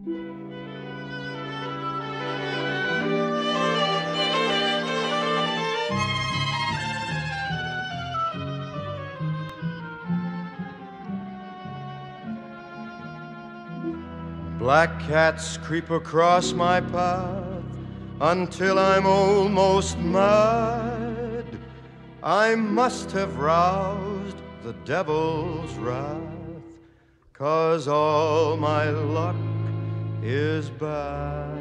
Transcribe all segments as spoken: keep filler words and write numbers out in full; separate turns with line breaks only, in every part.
Black cats creep across my path until I'm almost mad. I must have roused the devil's wrath, 'cause all my luck is bad.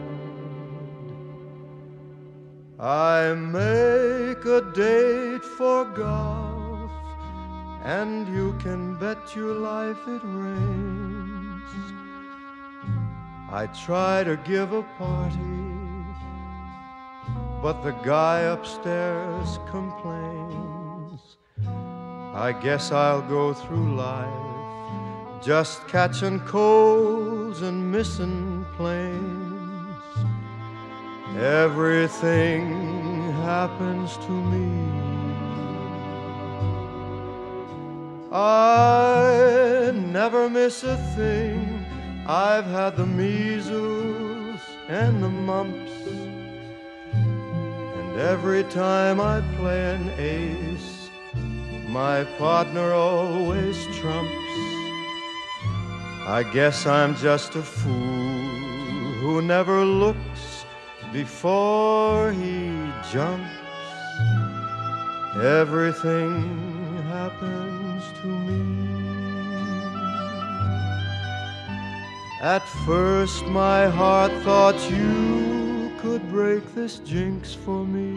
I make a date for golf, and you can bet your life it rains. I try to give a party, but the guy upstairs complains. I guess I'll go through life just catching colds and missing planes. Everything happens to me. I never miss a thing. I've had the measles and the mumps, and every time I play an ace, my partner always trumps. I guess I'm just a fool who never looks before he jumps. Everything happens to me. At first my heart thought you could break this jinx for me,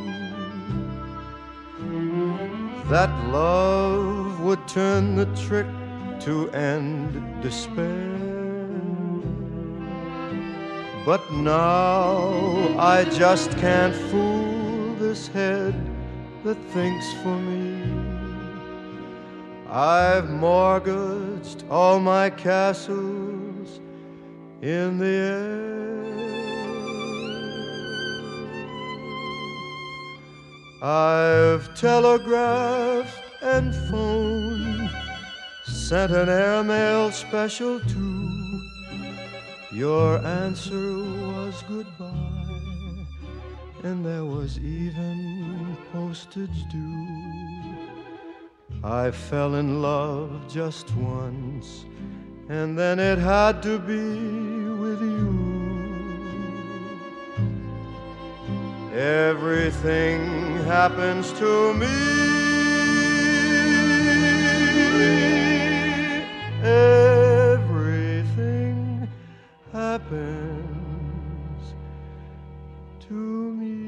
that love would turn the trick to end despair. But now I just can't fool this head that thinks for me. I've mortgaged all my castles in the air. I've telegraphed and phoned, sent an airmail special too. Your answer was goodbye, and there was even postage due. I fell in love just once, and then it had to be with you. Everything happens to me. Everything happens to me.